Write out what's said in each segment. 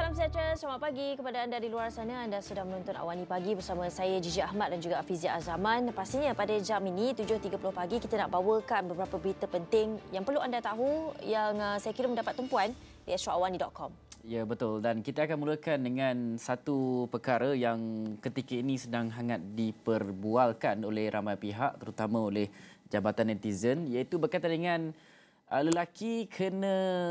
Salam sejahtera, selamat pagi kepada anda di luar sana. Anda sedang menonton Awani Pagi bersama saya Gigi Ahmad dan juga Afizia Azaman. Pastinya pada jam ini 7.30 pagi kita nak bawakan beberapa berita penting yang perlu anda tahu yang saya kira mendapat tumpuan di astroawani.com. Ya, betul. Dan kita akan mulakan dengan satu perkara yang ketika ini sedang hangat diperbualkan oleh ramai pihak, terutama oleh jabatan netizen, iaitu berkaitan dengan lelaki kena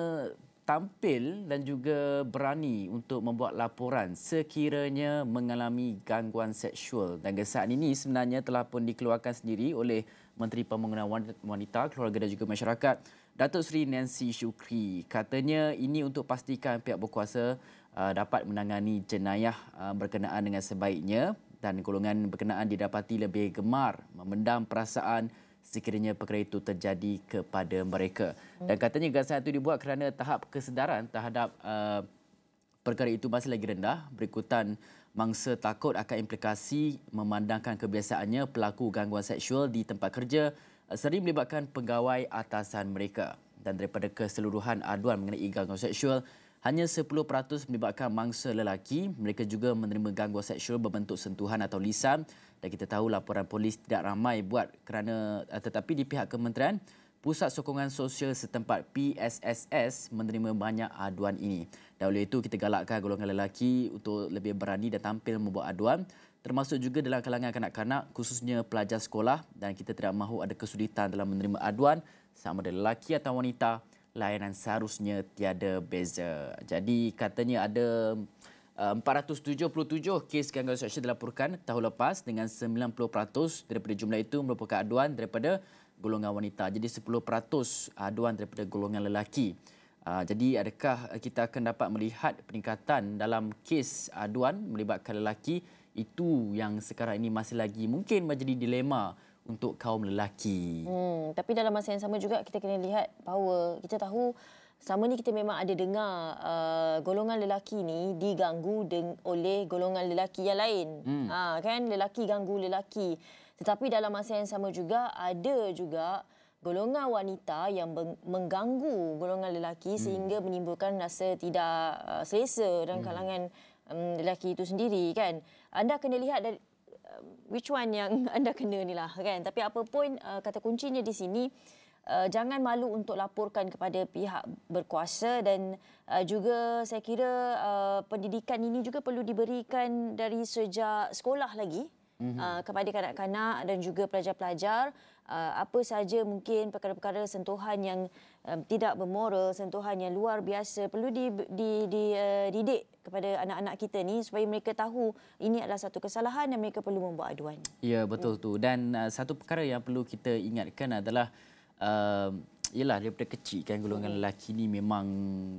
tampil dan juga berani untuk membuat laporan sekiranya mengalami gangguan seksual. Dan gesaan ini sebenarnya telah pun dikeluarkan sendiri oleh Menteri Pembangunan Wanita, Keluarga dan juga Masyarakat, Datuk Seri Nancy Shukri. Katanya ini untuk pastikan pihak berkuasa dapat menangani jenayah berkenaan dengan sebaiknya dan golongan berkenaan didapati lebih gemar memendam perasaan sekiranya perkara itu terjadi kepada mereka. Dan katanya gasaan itu dibuat kerana tahap kesedaran terhadap perkara itu masih lagi rendah berikutan mangsa takut akan implikasi memandangkan kebiasaannya pelaku gangguan seksual di tempat kerja sering melibatkan pegawai atasan mereka. Dan daripada keseluruhan aduan mengenai gangguan seksual, hanya 10% melibatkan mangsa lelaki. Mereka juga menerima gangguan seksual berbentuk sentuhan atau lisan. Dan kita tahu laporan polis tidak ramai buat tetapi di pihak kementerian, Pusat Sokongan Sosial setempat PSSS menerima banyak aduan ini. Dan oleh itu kita galakkan golongan lelaki untuk lebih berani dan tampil membuat aduan, termasuk juga dalam kalangan kanak-kanak khususnya pelajar sekolah, dan kita tidak mahu ada kesulitan dalam menerima aduan sama ada lelaki atau wanita. Layanan seharusnya tiada beza. Jadi katanya ada 477 kes gangguan seksual dilaporkan tahun lepas dengan 90% daripada jumlah itu merupakan aduan daripada golongan wanita. Jadi 10% aduan daripada golongan lelaki. Jadi adakah kita akan dapat melihat peningkatan dalam kes aduan melibatkan lelaki? Itu yang sekarang ini masih lagi mungkin menjadi dilema untuk kaum lelaki. Tapi dalam masa yang sama juga kita kena lihat bahawa kita tahu selama ni kita memang ada dengar golongan lelaki ni diganggu oleh golongan lelaki yang lain. Kan lelaki ganggu lelaki. Tetapi dalam masa yang sama juga ada juga golongan wanita yang mengganggu golongan lelaki sehingga menimbulkan rasa tidak selesa dalam kalangan lelaki itu sendiri, kan. Anda kena lihat dari which one yang anda kena ni lah, kan. Tapi apa pun kata kuncinya di sini, jangan malu untuk laporkan kepada pihak berkuasa dan juga saya kira pendidikan ini juga perlu diberikan dari sejak sekolah lagi kepada kanak-kanak dan juga pelajar-pelajar. Apa saja mungkin perkara-perkara sentuhan yang tidak bermoral, sentuhan yang luar biasa perlu dididik kepada anak-anak kita ni supaya mereka tahu ini adalah satu kesalahan dan mereka perlu membuat aduan. Ya, betul tu. Dan satu perkara yang perlu kita ingatkan adalah ialah daripada kecil kan golongan lelaki ni memang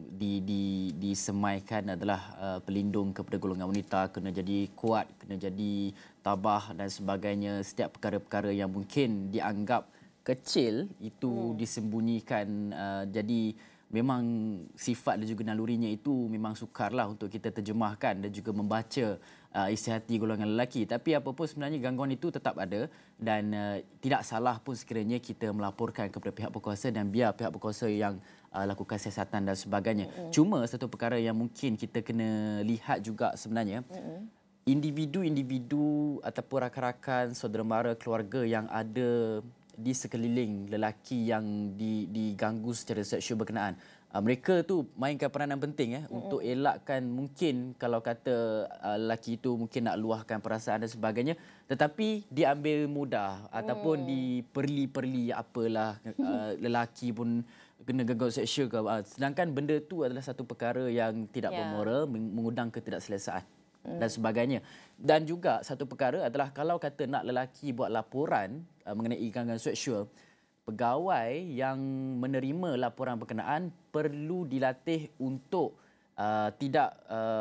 disemaikan adalah pelindung kepada golongan wanita, kena jadi kuat, kena jadi tabah dan sebagainya. Setiap perkara-perkara yang mungkin dianggap kecil itu disembunyikan. Jadi memang sifat dan juga nalurinya itu memang sukarlah untuk kita terjemahkan dan juga membaca isi hati golongan lelaki. Tapi apa pun sebenarnya gangguan itu tetap ada dan tidak salah pun sekiranya kita melaporkan kepada pihak berkuasa dan biar pihak berkuasa yang lakukan siasatan dan sebagainya. Cuma satu perkara yang mungkin kita kena lihat juga sebenarnya, individu-individu ataupun rakan-rakan, saudara mara, keluarga yang ada di sekeliling lelaki yang diganggu secara seksual berkenaan. Mereka tu mainkan peranan penting untuk elakkan mungkin kalau kata lelaki itu mungkin nak luahkan perasaan dan sebagainya, tetapi diambil mudah ataupun diperli-perli apalah lelaki pun kena gangguan seksual ke. Sedangkan benda tu adalah satu perkara yang tidak bermoral, mengundang ketidakselesaan dan sebagainya. Dan juga satu perkara adalah kalau kata nak lelaki buat laporan mengenai gangguan seksual, pegawai yang menerima laporan berkenaan perlu dilatih untuk tidak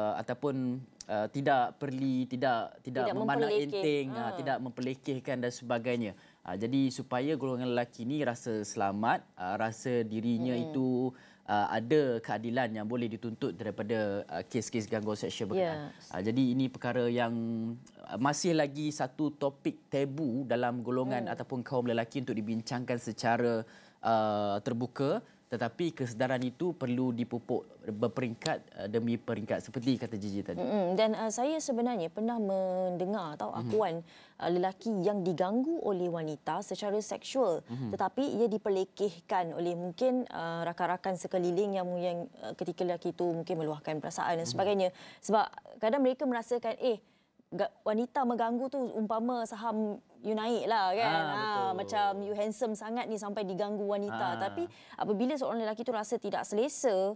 memandang enteng, tidak memperlekehkan dan sebagainya. Jadi supaya golongan lelaki ini rasa selamat, rasa dirinya itu ada keadilan yang boleh dituntut daripada kes-kes gangguan seksual berkenaan. Jadi ini perkara yang masih lagi satu topik tabu dalam golongan ataupun kaum lelaki untuk dibincangkan secara terbuka tetapi kesedaran itu perlu dipupuk berperingkat demi peringkat seperti kata Gigi tadi. Dan saya sebenarnya pernah mendengar akuan lelaki yang diganggu oleh wanita secara seksual, tetapi ia diperlekehkan oleh mungkin rakan-rakan sekeliling yang ketika lelaki itu mungkin meluahkan perasaan dan sebagainya. Sebab kadang mereka merasakan wanita mengganggu tu umpama saham you naik lah kan. Macam you handsome sangat ni sampai diganggu wanita. Tapi apabila seorang lelaki tu rasa tidak selesa,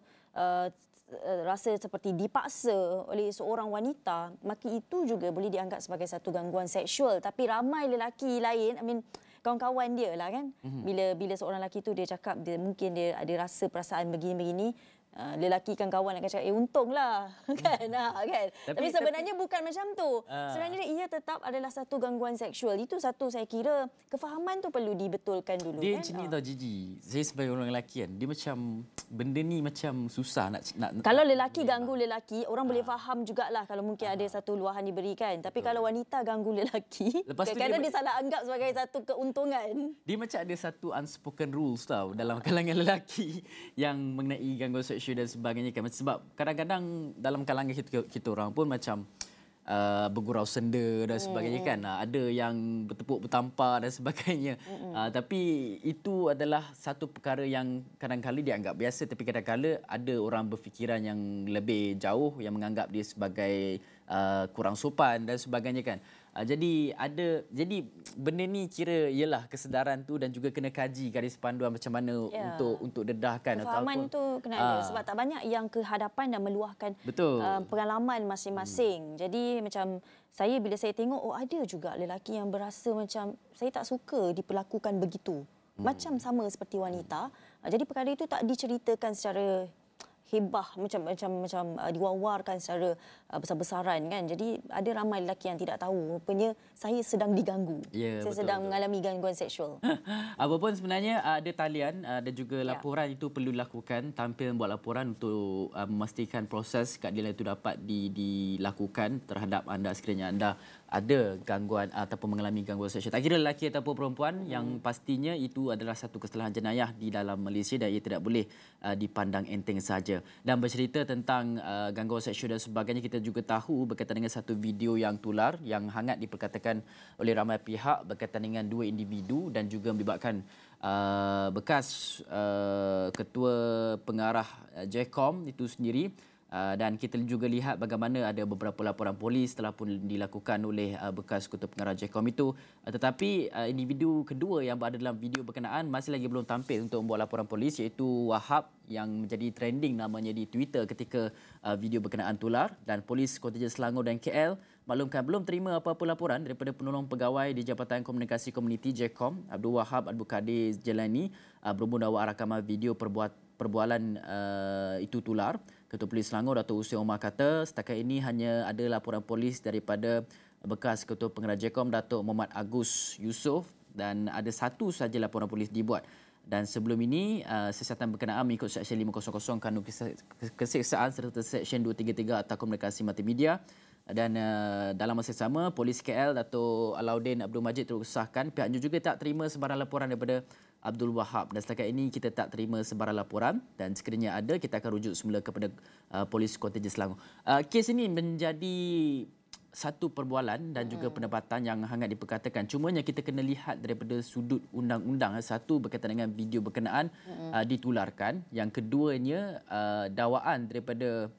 rasa seperti dipaksa oleh seorang wanita, maka itu juga boleh dianggap sebagai satu gangguan seksual. Tapi ramai lelaki lain, kawan-kawan dia lah kan, bila seorang lelaki tu dia cakap mungkin dia ada rasa perasaan begini-begini, lelaki kan kawan akan cakap untunglah kan. Tapi sebenarnya bukan macam tu. Sebenarnya ia tetap adalah satu gangguan seksual. Itu satu saya kira kefahaman tu perlu dibetulkan dulu. Dia macam ni tau Gigi. Saya sebagai orang lelaki kan, dia macam benda ni macam susah nak kalau lelaki ganggu lelaki, orang boleh faham jugalah kalau mungkin ada satu luahan diberikan. Tapi kalau wanita ganggu lelaki, kadang-kadang dia salah anggap sebagai satu keuntungan. Dia macam ada satu unspoken rules tau dalam kalangan lelaki yang mengenai gangguan seksual dan sebagainya kan. Sebab kadang-kadang dalam kalangan kita orang pun macam bergurau senda dan sebagainya kan. Ada yang bertepuk bertampar dan sebagainya. Tapi itu adalah satu perkara yang kadang-kadang dianggap biasa, tapi kadang-kadang ada orang berfikiran yang lebih jauh yang menganggap dia sebagai kurang sopan dan sebagainya kan. Jadi benda ni kira ialah kesedaran tu dan juga kena kaji garis panduan macam mana untuk dedahkan kefahaman tu kena ada sebab tak banyak yang ke hadapan dan meluahkan pengalaman masing-masing. Jadi macam bila saya tengok ada juga lelaki yang berasa macam saya tak suka diperlakukan begitu. Macam sama seperti wanita. Jadi perkara itu tak diceritakan secara hebah macam diwawarkan secara besar-besaran kan. Jadi ada ramai lelaki yang tidak tahu rupanya saya sedang diganggu. Saya sedang mengalami gangguan seksual. Apapun sebenarnya ada talian dan juga laporan itu perlu dilakukan, tampil buat laporan untuk memastikan proses keadilan itu dapat dilakukan terhadap anda sekiranya anda ada gangguan ataupun mengalami gangguan seksual. Tak kira lelaki ataupun perempuan, yang pastinya itu adalah satu kesalahan jenayah di dalam Malaysia dan ia tidak boleh dipandang enteng saja. Dan bercerita tentang gangguan seksual dan sebagainya, kita juga tahu berkaitan dengan satu video yang tular yang hangat diperkatakan oleh ramai pihak berkaitan dengan dua individu dan juga melibatkan bekas ketua pengarah JCOM itu sendiri. Dan kita juga lihat bagaimana ada beberapa laporan polis telah pun dilakukan oleh bekas ketua pengarah JCOM itu. Tetapi individu kedua yang berada dalam video berkenaan masih lagi belum tampil untuk membuat laporan polis, iaitu Wahab yang menjadi trending namanya di Twitter ketika video berkenaan tular. Dan polis Kontingen Selangor dan KL maklumkan belum terima apa-apa laporan daripada penolong pegawai di Jabatan Komunikasi Komuniti JCOM, Abdul Wahab Abdul Kadir Jelani, berhubung dengan rakaman video perbualan itu tular. Ketua Polis Selangor Datuk Hussein Omar kata setakat ini hanya ada laporan polis daripada bekas Ketua Pengarah JCOM Datuk Muhammad Agus Yusof dan ada satu sahaja laporan polis dibuat. Dan sebelum ini siasatan berkenaan mengikut Seksyen 500 Kanun Keseksaan serta Seksyen 233 Akta Komunikasi Multimedia. Dan dalam masa sama, Polis KL Datuk Alauddin Abdul Majid terusahkan pihaknya juga tak terima sebarang laporan daripada Abdul Wahab. Dan setakat ini kita tak terima sebarang laporan dan sekiranya ada kita akan rujuk semula kepada Polis Kontingen Selangor. Kes ini menjadi satu perbualan dan juga pendapatan yang hangat diperkatakan. Cumanya kita kena lihat daripada sudut undang-undang. Satu berkaitan dengan video berkenaan ditularkan. Yang keduanya dakwaan daripada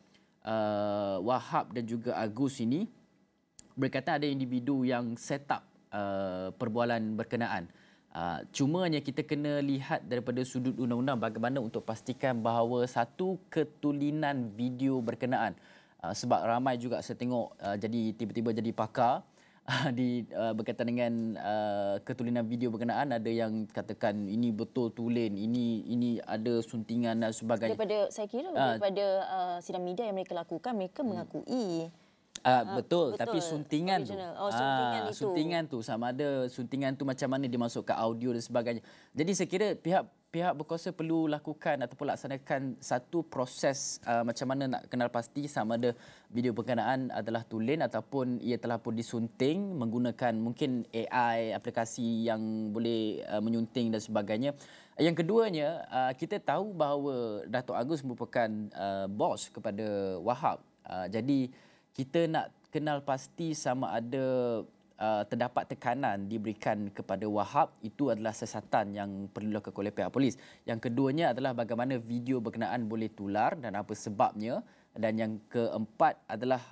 Wahab dan juga Agus ini berkaitan ada individu yang set up perbualan berkenaan. Cumanya kita kena lihat daripada sudut undang-undang bagaimana untuk pastikan bahawa satu ketulinan video berkenaan. Sebab ramai juga saya tengok jadi tiba-tiba jadi pakar di berkaitan dengan ketulinan video berkenaan, ada yang katakan ini betul tulen, ini ada suntingan dan sebagainya. Daripada saya kira daripada sidang media yang mereka lakukan, mereka mengakui Betul, tapi suntingan tu. Original. Suntingan itu. Suntingan tu sama ada suntingan tu macam mana dia masuk ke audio dan sebagainya. Jadi saya kira pihak berkuasa perlu lakukan ataupun laksanakan satu proses macam mana nak kenal pasti sama ada video berkenaan adalah tulen ataupun ia telah pun disunting menggunakan mungkin AI, aplikasi yang boleh menyunting dan sebagainya. Yang keduanya, kita tahu bahawa Datuk Agus merupakan bos kepada Wahab. Jadi kita nak kenal pasti sama ada terdapat tekanan diberikan kepada Wahab, itu adalah siasatan yang perlu dilakukan oleh pihak polis. Yang keduanya adalah bagaimana video berkenaan boleh tular dan apa sebabnya. Dan yang keempat adalah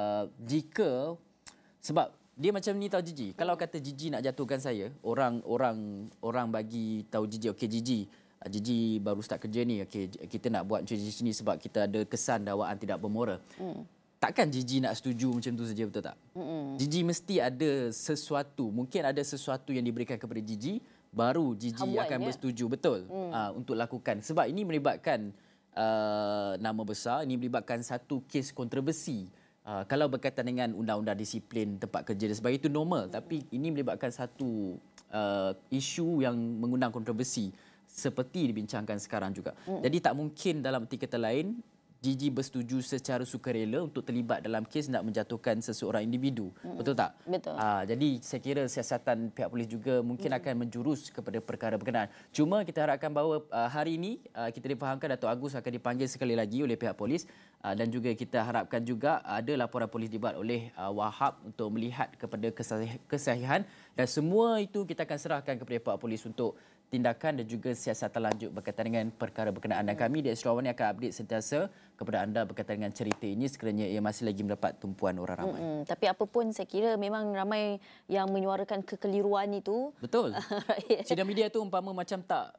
jika sebab dia macam ni tahu Gigi. Kalau kata Gigi nak jatuhkan saya, orang bagi tahu Gigi, okey Gigi baru start kerja ni, okey kita nak buat macam ni sebab kita ada kesan dakwaan tidak bermoral. Takkan Gigi nak setuju macam tu saja, betul tak? Gigi mesti ada sesuatu, mungkin ada sesuatu yang diberikan kepada Gigi, baru Gigi akan bersetuju, betul, untuk lakukan. Sebab ini melibatkan nama besar, ini melibatkan satu kes kontroversi. Kalau berkaitan dengan undang-undang disiplin tempat kerja dan sebagainya itu normal, tapi ini melibatkan satu isu yang mengundang kontroversi seperti dibincangkan sekarang juga. Jadi tak mungkin dalam erti kata lain Gigi bersetuju secara sukarela untuk terlibat dalam kes nak menjatuhkan seseorang individu. Betul tak? Betul. Jadi saya kira siasatan pihak polis juga mungkin akan menjurus kepada perkara berkenaan. Cuma kita harapkan bahawa hari ini kita difahamkan Datuk Agus akan dipanggil sekali lagi oleh pihak polis dan juga kita harapkan juga ada laporan polis dibuat oleh Wahab untuk melihat kepada kesahihan dan semua itu kita akan serahkan kepada pihak polis untuk tindakan dan juga siasatan lanjut berkaitan dengan perkara berkenaan. Dan kami di Astro Awani akan update sentiasa kepada anda berkaitan dengan cerita ini sekiranya ia masih lagi mendapat tumpuan orang ramai. Tapi apa pun saya kira memang ramai yang menyuarakan kekeliruan itu. Betul. Sidang media tu umpama macam tak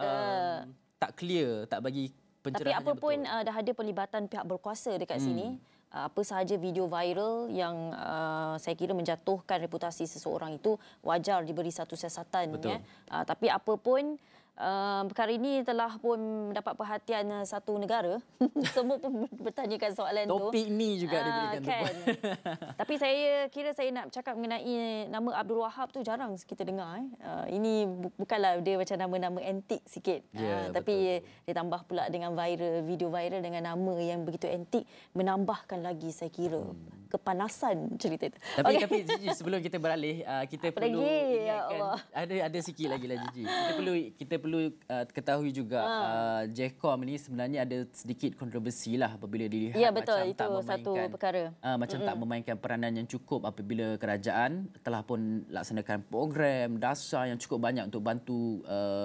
clear, tak bagi pencerahan. Tapi apa pun dah ada pelibatan pihak berkuasa dekat sini. Apa sahaja video viral yang saya kira menjatuhkan reputasi seseorang itu wajar diberi satu siasatan. Tapi apa pun perkara ini telah pun mendapat perhatian satu negara. Semua pun bertanyakan soalan tu. Topik ni juga diberikan kan. Tapi saya kira saya nak bercakap mengenai nama Abdul Wahab tu jarang kita dengar. Ini bukanlah dia macam nama-nama antik sikit. Tapi ditambah pula dengan video viral dengan nama yang begitu antik menambahkan lagi saya kira kepanasan cerita itu. Tapi Gigi, sebelum kita beralih kita perlu ingatkan ada sikit lagi lah Gigi. Kita perlu ketahui juga Jcom ni sebenarnya ada sedikit kontroversi lah apabila dilihat betul, macam itu tak memainkan satu perkara. Macam tak memainkan peranan yang cukup apabila kerajaan telah pun laksanakan program dasar yang cukup banyak untuk bantu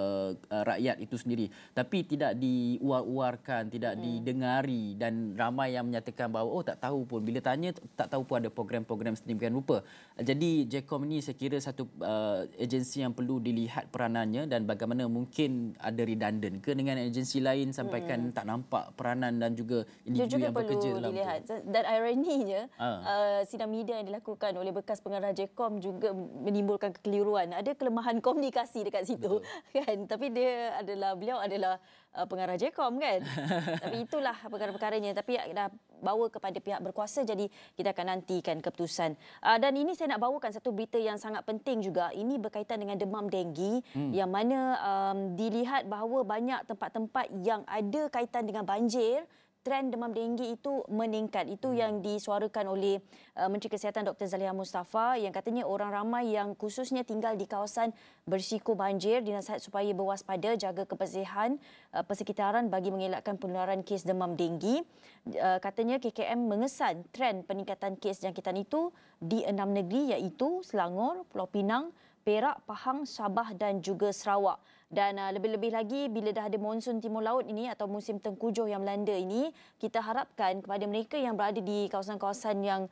rakyat itu sendiri, tapi tidak diuar-uarkan, tidak didengari dan ramai yang menyatakan bahawa tak tahu pun, bila tanya tak tahu pun ada program-program sedemikian rupa. Jadi Jcom ni saya kira satu agensi yang perlu dilihat peranannya dan bagaimana mungkin ada redundant ke dengan agensi lain sampaikan tak nampak peranan dan juga individu yang bekerja dalam dilihat. Dan ironinya sidang media yang dilakukan oleh bekas pengarah Jcom juga menimbulkan kekeliruan. Ada kelemahan komunikasi dekat situ. Kan? Tapi beliau adalah pengarah Jcom kan. Tapi itulah perkara-perkaranya. Tapi dah bawa kepada pihak berkuasa, jadi kita akan nantikan keputusan. Dan ini saya nak bawakan satu berita yang sangat penting juga. Ini berkaitan dengan demam denggi yang mana dilihat bahawa banyak tempat-tempat yang ada kaitan dengan banjir, trend demam denggi itu meningkat. Itu yang disuarakan oleh Menteri Kesihatan Dr. Zaliha Mustafa yang katanya orang ramai yang khususnya tinggal di kawasan bersiko banjir dinasihat supaya berwaspada, jaga kebersihan persekitaran bagi mengelakkan penularan kes demam denggi. Katanya KKM mengesan trend peningkatan kes jangkitan itu di 6 negeri iaitu Selangor, Pulau Pinang, Perak, Pahang, Sabah dan juga Sarawak. Dan lebih-lebih lagi bila dah ada monsun timur laut ini atau musim tengkujuh yang melanda ini, kita harapkan kepada mereka yang berada di kawasan-kawasan yang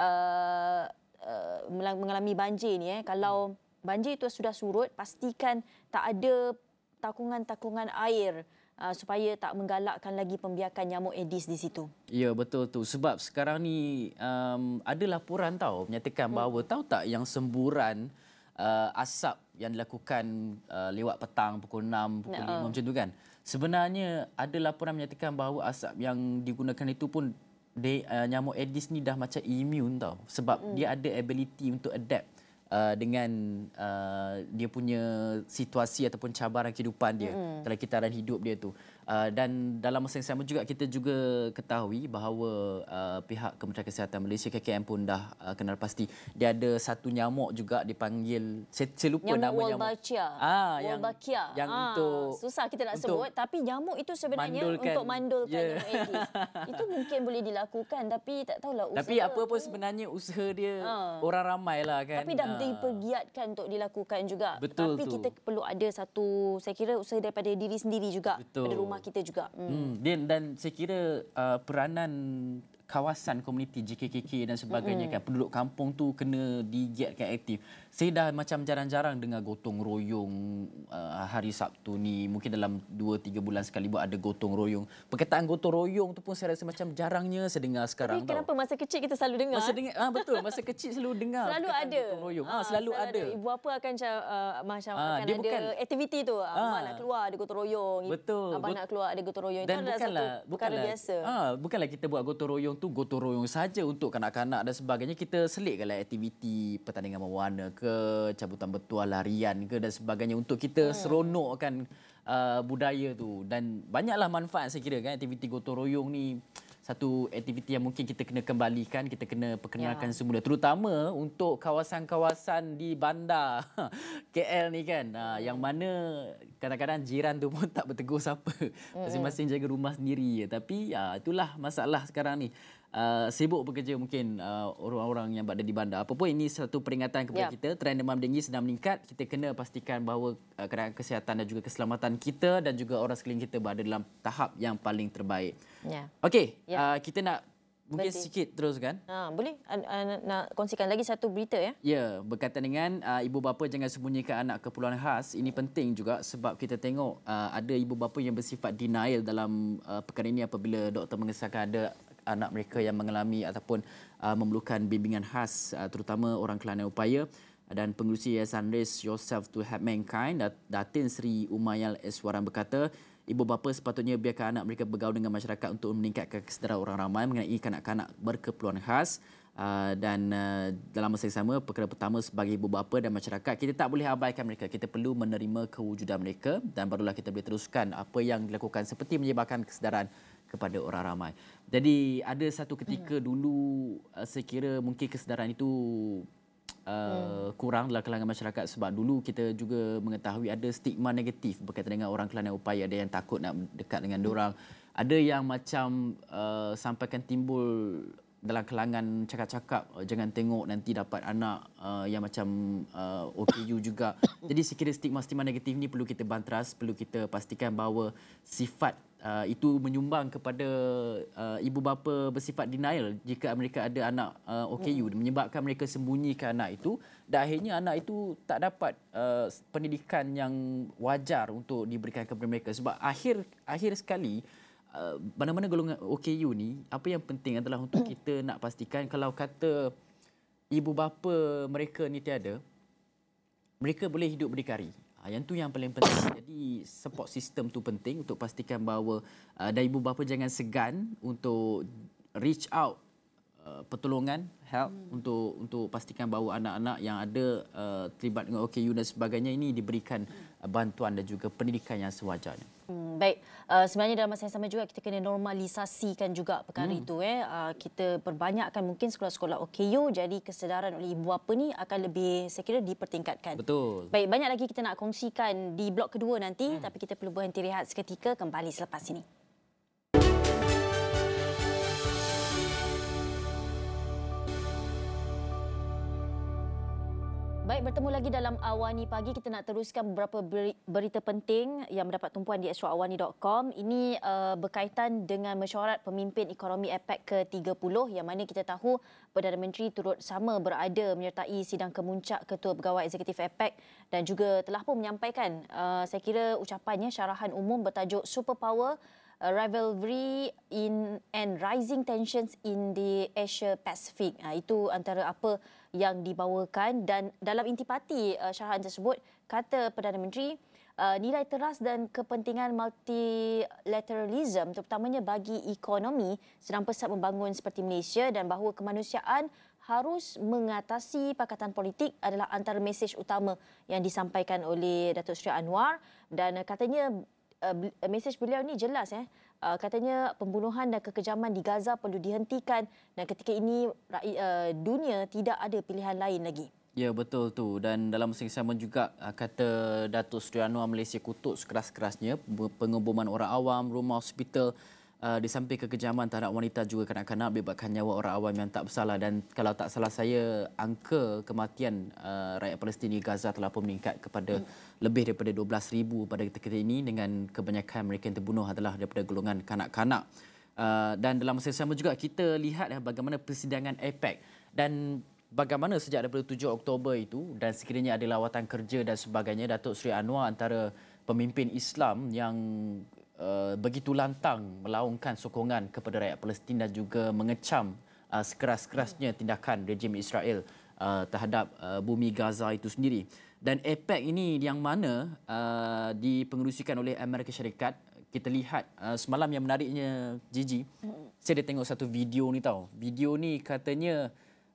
mengalami banjir ni, kalau banjir itu sudah surut, pastikan tak ada takungan-takungan air supaya tak menggalakkan lagi pembiakan nyamuk Aedes di situ. Ya, betul tu. Sebab sekarang ni ada laporan menyatakan bahawa tahu tak yang semburan asap yang dilakukan lewat petang pukul 6, pukul 5 macam tu kan. Sebenarnya ada laporan menyatakan bahawa asap yang digunakan itu pun nyamuk Aedes ni dah macam immune tau, sebab dia ada ability untuk adapt dengan dia punya situasi ataupun cabaran kehidupan dia dalam kitaran hidup dia tu. Dan dalam masa yang sama juga kita juga ketahui bahawa pihak Kementerian Kesihatan Malaysia KKM pun dah kenal pasti dia ada satu nyamuk juga dipanggil, saya lupa nyamuk nama nyamuk. Wolbachia. Wolbachia yang untuk susah kita nak sebut, tapi nyamuk itu sebenarnya untuk mandulkan nyamuk Aedes. Itu mungkin boleh dilakukan, tapi tak tahulah usaha. Tapi apa pun sebenarnya usaha dia orang ramai lah kan. Tapi dah dipergiatkan untuk dilakukan juga. Betul tapi tu. kita perlu ada satu, saya kira usaha daripada diri sendiri juga. Betul. Pada rumah kita juga. Dan saya kira peranan kawasan komuniti JKKK dan sebagainya kan, penduduk kampung tu kena digiatkan aktif. Saya dah macam jarang-jarang dengar gotong royong hari Sabtu ni. Mungkin dalam 2-3 bulan sekali buat ada gotong royong. Perkataan gotong royong tu pun saya rasa macam jarangnya saya dengar sekarang. Tapi kenapa masa kecil kita selalu dengar? Betul, masa kecil selalu dengar. Selalu ada. Gotong royong. Selalu ada. Ibu apa akan macam akan dia ada bukan, aktiviti tu. Abang nak keluar ada gotong royong. Betul. Abang nak keluar ada gotong royong. Dan itu adalah satu perkara biasa. Bukanlah kita buat gotong royong tu gotong royong saja untuk kanak-kanak dan sebagainya. Kita selitkanlah aktiviti pertandingan mewarna ke, cabutan bertuah, larian ke dan sebagainya untuk kita seronokkan budaya tu. Dan banyaklah manfaat saya kira kan aktiviti gotong royong ni. Satu aktiviti yang mungkin kita kena kembalikan, kita kena perkenalkan semula, terutama untuk kawasan-kawasan di bandar KL ni kan, yang mana kadang-kadang jiran tu pun tak bertegur siapa, masing-masing jaga rumah sendiri. Tapi itulah masalah sekarang ni. Sibuk bekerja mungkin orang-orang yang berada di bandar. Apa pun ini satu peringatan kepada kita, trend demam denggi sedang meningkat. Kita kena pastikan bahawa keadaan kesihatan dan juga keselamatan kita dan juga orang sekeliling kita berada dalam tahap yang paling terbaik. Okey, kita nak mungkin sikit teruskan. Boleh nak kongsikan lagi satu berita ya? Ya, berkaitan dengan ibu bapa jangan sembunyikan anak keperluan khas. Ini penting juga sebab kita tengok ada ibu bapa yang bersifat denial dalam perkara ini apabila doktor mengesahkan ada anak mereka yang mengalami ataupun memerlukan bimbingan khas, terutama orang kelana upaya. Dan pengerusi Yayasan Raise Yourself to Help Mankind, Datin Sri Umayal Eswaran berkata, ibu bapa sepatutnya biarkan anak mereka bergaul dengan masyarakat untuk meningkatkan kesedaran orang ramai mengenai kanak-kanak berkeperluan khas. Dan dalam masa yang sama, perkara pertama sebagai ibu bapa dan masyarakat, kita tak boleh abaikan mereka. Kita perlu menerima kewujudan mereka dan barulah kita boleh teruskan apa yang dilakukan seperti menyebarkan kesedaran kepada orang ramai. Jadi ada satu ketika dulu saya kira mungkin kesedaran itu kurang dalam kalangan masyarakat sebab dulu kita juga mengetahui ada stigma negatif berkaitan dengan orang kelana upaya. Ada yang takut nak dekat dengan diorang. Ada yang macam sampaikan timbul dalam kalangan cakap-cakap jangan tengok nanti dapat anak yang macam OKU juga. Jadi saya kira stigma-stigma negatif ni perlu kita bantras, perlu kita pastikan bahawa sifat itu menyumbang kepada ibu bapa bersifat denial jika mereka ada anak OKU, menyebabkan mereka sembunyikan anak itu dan akhirnya anak itu tak dapat pendidikan yang wajar untuk diberikan kepada mereka. Sebab akhir sekali mana-mana golongan OKU ni, apa yang penting adalah untuk kita nak pastikan kalau kata ibu bapa mereka ni tiada, mereka boleh hidup berdikari. Yang tu yang paling penting. Jadi support system tu penting untuk pastikan bahawa dan ibu bapa jangan segan untuk reach out pertolongan, help untuk pastikan bahawa anak-anak yang ada terlibat dengan OKU dan sebagainya ini diberikan bantuan dan juga pendidikan yang sewajarnya. Baik, sebenarnya dalam masa yang sama juga kita kena normalisasikan juga perkara itu. Kita perbanyakkan mungkin sekolah-sekolah OKU, jadi kesedaran oleh ibu bapa ni akan lebih, saya kira, dipertingkatkan. Betul. Baik, banyak lagi kita nak kongsikan di blok kedua nanti, tapi kita perlu berhenti rehat seketika, kembali selepas ini. Baik, bertemu lagi dalam Awani Pagi. Kita nak teruskan beberapa berita penting yang mendapat tumpuan di astroawani.com. Ini berkaitan dengan mesyuarat pemimpin ekonomi APEC ke-30 yang mana kita tahu Perdana Menteri turut sama berada menyertai sidang kemuncak Ketua Pegawai Eksekutif APEC dan juga telah pun menyampaikan saya kira ucapannya syarahan umum bertajuk Superpower Rivalry in and Rising Tensions in the Asia Pacific. Itu antara apa yang dibawakan dan dalam intipati syarahan tersebut kata Perdana Menteri nilai teras dan kepentingan multilateralism terutamanya bagi ekonomi sedang pesat membangun seperti Malaysia dan bahawa kemanusiaan harus mengatasi pakatan politik adalah antara mesej utama yang disampaikan oleh Datuk Seri Anwar dan katanya mesej beliau ni jelas katanya pembunuhan dan kekejaman di Gaza perlu dihentikan dan ketika ini dunia tidak ada pilihan lain lagi. Ya, betul tu. Dan dalam masa yang sama juga kata Datuk Seri Anwar, Malaysia kutuk sekeras-kerasnya pengeboman orang awam, rumah hospital, di samping kekejaman terhadap wanita juga kanak-kanak melibatkan nyawa orang awam yang tak bersalah. Dan kalau tak salah saya, angka kematian rakyat Palestin di Gaza telah pun meningkat kepada lebih daripada 12,000 pada ketika ini dengan kebanyakan mereka yang terbunuh adalah daripada golongan kanak-kanak. Dan dalam masa yang sama juga kita lihat bagaimana persidangan APEC dan bagaimana sejak daripada 7 Oktober itu dan sekiranya ada lawatan kerja dan sebagainya, Datuk Seri Anwar antara pemimpin Islam yang begitu lantang melaungkan sokongan kepada rakyat Palestin dan juga mengecam sekeras-kerasnya tindakan rejim Israel terhadap bumi Gaza itu sendiri. Dan APEC ini yang mana dipengerusikan oleh Amerika Syarikat. Kita lihat semalam yang menariknya, Gigi, saya dah tengok satu video ni tahu. Video ni katanya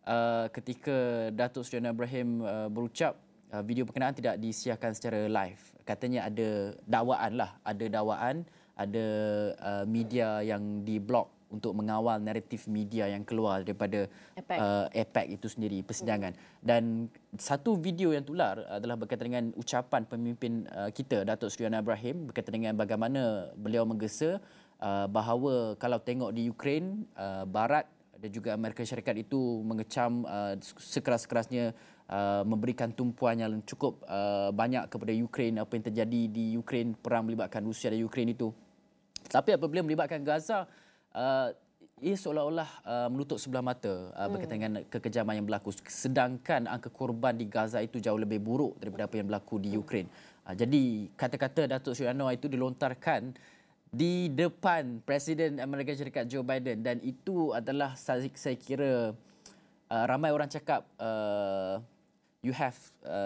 ketika Datuk Seri Anwar Ibrahim berucap, video berkenaan tidak disiarkan secara live. Katanya ada dakwaan, ada media yang diblok untuk mengawal naratif media yang keluar daripada APEC itu sendiri, persidangan. Dan satu video yang tular adalah berkaitan dengan ucapan pemimpin kita, Datuk Seri Anwar Ibrahim, berkaitan dengan bagaimana beliau menggesa bahawa kalau tengok di Ukraine, Barat dan juga Amerika Syarikat itu mengecam sekeras-kerasnya, memberikan tumpuan yang cukup banyak kepada Ukraine, apa yang terjadi di Ukraine, perang melibatkan Rusia dan Ukraine itu. Tapi apabila melibatkan Gaza, ia seolah-olah menutup sebelah mata berkaitan dengan kekejaman yang berlaku. Sedangkan angka korban di Gaza itu jauh lebih buruk daripada apa yang berlaku di Ukraine. Jadi kata-kata Datuk Seri Anwar itu dilontarkan di depan Presiden Amerika Syarikat Joe Biden dan itu adalah saya kira ramai orang cakap you have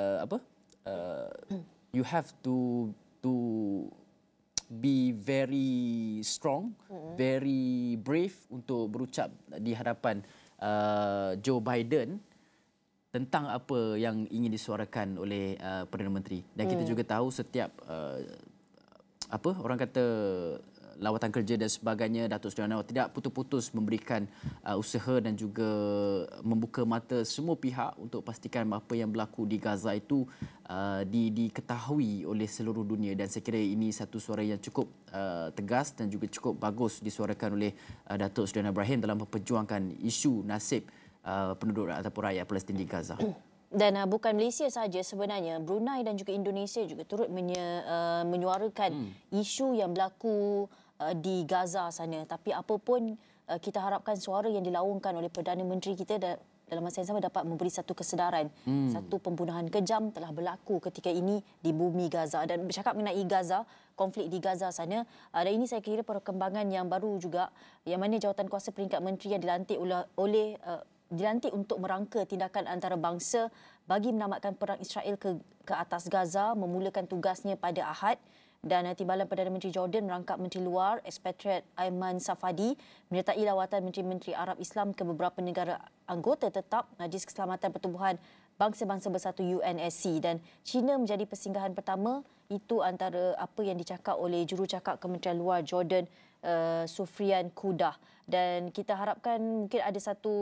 you have to be very strong, very brave untuk berucap di hadapan Joe Biden tentang apa yang ingin disuarakan oleh Perdana Menteri. Dan kita juga tahu setiap orang kata lawatan kerja dan sebagainya, Datuk Seri Anwar tidak putus-putus memberikan usaha dan juga membuka mata semua pihak untuk pastikan apa yang berlaku di Gaza itu diketahui oleh seluruh dunia. Dan saya kira ini satu suara yang cukup tegas dan juga cukup bagus disuarakan oleh Datuk Seri Anwar Ibrahim dalam memperjuangkan isu nasib penduduk ataupun rakyat Palestin di Gaza. Dan bukan Malaysia sahaja sebenarnya, Brunei dan juga Indonesia juga turut menyuarakan isu yang berlaku di Gaza sana. Tapi apapun, kita harapkan suara yang dilaungkan oleh Perdana Menteri kita dalam masa yang sama dapat memberi satu kesedaran. Satu pembunuhan kejam telah berlaku ketika ini di bumi Gaza. Dan bercakap mengenai Gaza, konflik di Gaza sana, dan ini saya kira perkembangan yang baru juga, yang mana jawatankuasa peringkat menteri yang dilantik untuk merangka tindakan antarabangsa bagi menamatkan perang Israel ke atas Gaza memulakan tugasnya pada Ahad. Dan Timbalan Perdana Menteri Jordan merangkap Menteri Luar Expatriate Aiman Safadi menyertai lawatan Menteri-Menteri Arab Islam ke beberapa negara anggota tetap Majlis Keselamatan Pertubuhan Bangsa-Bangsa Bersatu UNSC. Dan China menjadi persinggahan pertama. Itu antara apa yang dicakap oleh jurucakap Kementerian Luar Jordan, Sufrian Kudah. Dan kita harapkan mungkin ada satu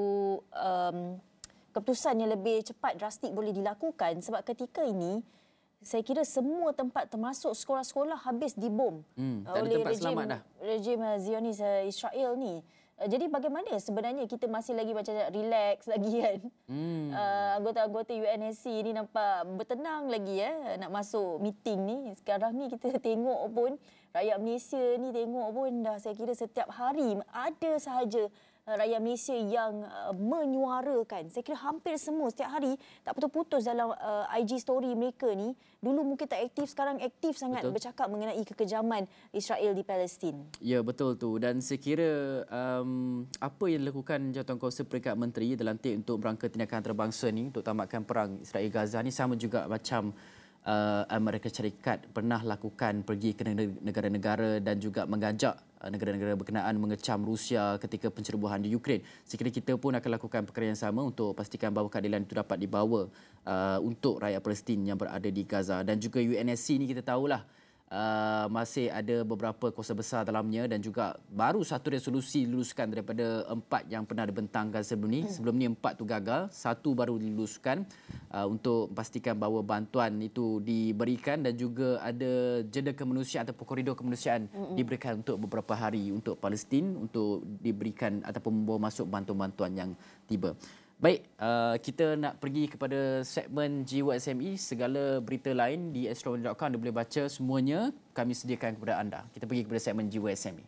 keputusan yang lebih cepat, drastik boleh dilakukan sebab ketika ini saya kira semua tempat termasuk sekolah-sekolah habis dibom oleh rejim Zionis Israel ni. Jadi bagaimana sebenarnya kita masih lagi macam relax lagi kan? Anggota-anggota UNSC ni nampak bertenang lagi nak masuk meeting ni. Sekarang ni kita tengok pun rakyat Malaysia ni tengok pun dah saya kira setiap hari ada sahaja rakyat Malaysia yang menyuarakan. Saya kira hampir semua setiap hari tak putus-putus dalam IG story mereka ni. Dulu mungkin tak aktif, sekarang aktif sangat bercakap mengenai kekejaman Israel di Palestin. Ya, betul tu. Dan saya kira apa yang dilakukan Jawatankuasa Peringkat Menteri dilantik untuk merangka tindakan antarabangsa ni untuk tamatkan perang Israel Gaza ni sama juga macam Amerika Syarikat pernah lakukan pergi ke negara-negara dan juga mengajak negara-negara berkenaan mengecam Rusia ketika pencerobohan di Ukraine. Sekiranya kita pun akan lakukan perkara yang sama untuk pastikan bahawa keadilan itu dapat dibawa untuk rakyat Palestin yang berada di Gaza. Dan juga UNSC ni kita tahulah masih ada beberapa kuasa besar dalamnya dan juga baru satu resolusi diluluskan daripada 4 yang pernah dibentangkan sebelum ni. Sebelum ni 4 tu gagal, satu baru diluluskan untuk pastikan bahawa bantuan itu diberikan dan juga ada jeda kemanusiaan ataupun koridor kemanusiaan diberikan untuk beberapa hari untuk Palestin untuk diberikan ataupun membawa masuk bantuan-bantuan yang tiba. Baik, kita nak pergi kepada segmen Jiwa SME. Segala berita lain di astro.com anda boleh baca semuanya. Kami sediakan kepada anda. Kita pergi kepada segmen Jiwa SME.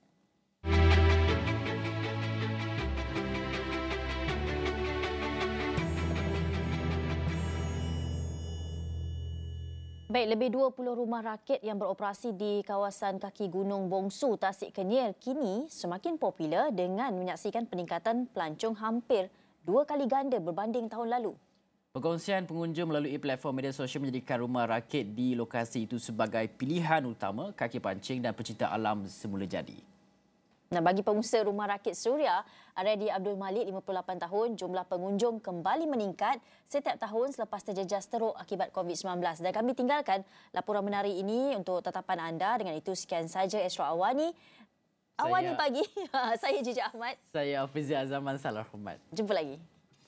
Baik, lebih 20 rumah rakit yang beroperasi di kawasan kaki Gunung Bongsu, Tasik Kenyir kini semakin popular dengan menyaksikan peningkatan pelancong hampir 2 kali ganda berbanding tahun lalu. Perkongsian pengunjung melalui platform media sosial menjadikan rumah rakit di lokasi itu sebagai pilihan utama kaki pancing dan pecinta alam semula jadi. Nah, bagi pengusaha rumah rakit Suria, Aryadi Abdul Malik, 58 tahun, jumlah pengunjung kembali meningkat setiap tahun selepas terjejas teruk akibat COVID-19. Dan kami tinggalkan laporan menarik ini untuk tetapan anda. Dengan itu, sekian saja Astro Awani. Awani pagi. Saya Jijak Ahmad. Saya Hafizia Azaman. Salam hormat. Jumpa lagi.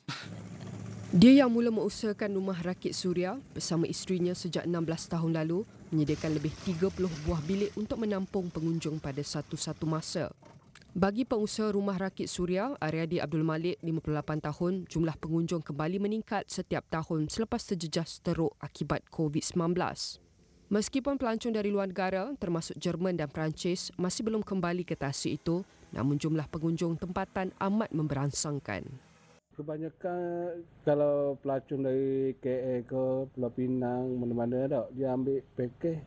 Dia yang mula mengusahakan rumah rakit Suria bersama isterinya sejak 16 tahun lalu menyediakan lebih 30 buah bilik untuk menampung pengunjung pada satu-satu masa. Bagi pengusaha rumah rakit Suria, Aryadi Abdul Malik, 58 tahun, jumlah pengunjung kembali meningkat setiap tahun selepas terjejas teruk akibat COVID-19. Meskipun pelancong dari luar negara, termasuk Jerman dan Perancis, masih belum kembali ke tasik itu, namun jumlah pengunjung tempatan amat memberangsangkan. Kebanyakan kalau pelancong dari KL ke Pulau Pinang, mana-mana tak, dia ambil pakej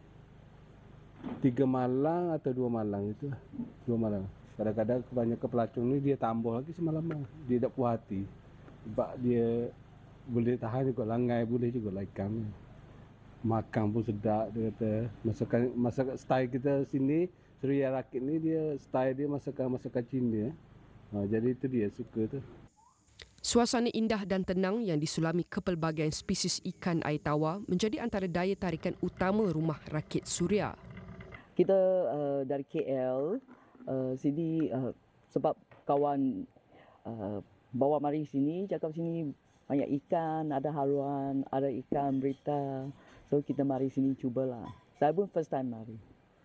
3 malam atau 2 malam itu. 2 malam. Kadang-kadang kebanyakan pelancong ni dia tambah lagi semalam. Dia tak puas hati. Sebab dia boleh tahan juga langai, boleh juga laikan. Makan pun sedap, dia kata. Masakan style kita sini, Suria Rakit ni dia style dia masakan Cina. Jadi itu dia suka tu. Suasana indah dan tenang yang disulami kepelbagaian spesies ikan air tawar menjadi antara daya tarikan utama rumah rakit Suria. Kita dari KL sini sebab kawan bawa mari sini, cakap sini banyak ikan, ada haluan, ada ikan berita. So kita mari sini cubalah. Saya pun first time mari.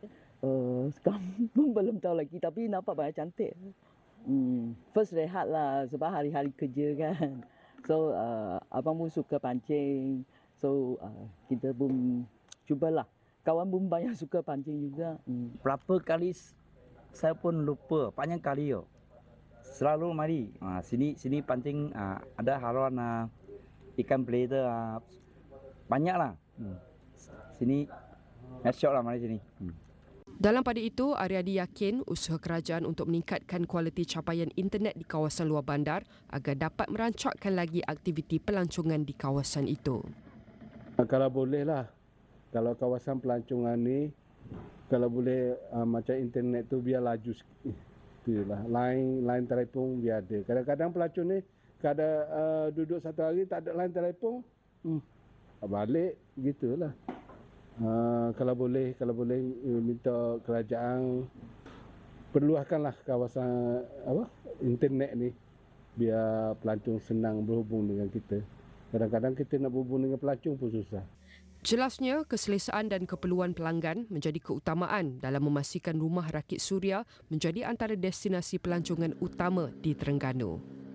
Sekarang pun belum tahu lagi tapi nampak banyak cantik. First rehat lah sebab hari-hari kerja kan. So abang pun suka pancing. So kita pun cubalah. Kawan pun banyak suka pancing juga. Berapa kali saya pun lupa, banyak kali yo. Selalu mari. Sini pancing ada haluan ikan belida banyaklah. Sini syok lah mari sini. Dalam pada itu, Aryadi yakin usaha kerajaan untuk meningkatkan kualiti capaian internet di kawasan luar bandar agar dapat merancakkan lagi aktiviti pelancongan di kawasan itu. Kalau boleh lah, kalau kawasan pelancongan ni, kalau boleh macam internet tu biar laju sikit. Itulah, line telefon biar ada. Kadang-kadang pelancong ni, duduk satu hari tak ada line telefon, balik gitulah. Kalau boleh minta kerajaan perluaskanlah kawasan internet ni biar pelancong senang berhubung dengan kita. Kadang-kadang kita nak berhubung dengan pelancong pun susah. Jelasnya, keselesaan dan keperluan pelanggan menjadi keutamaan dalam memastikan rumah rakit Suria menjadi antara destinasi pelancongan utama di Terengganu.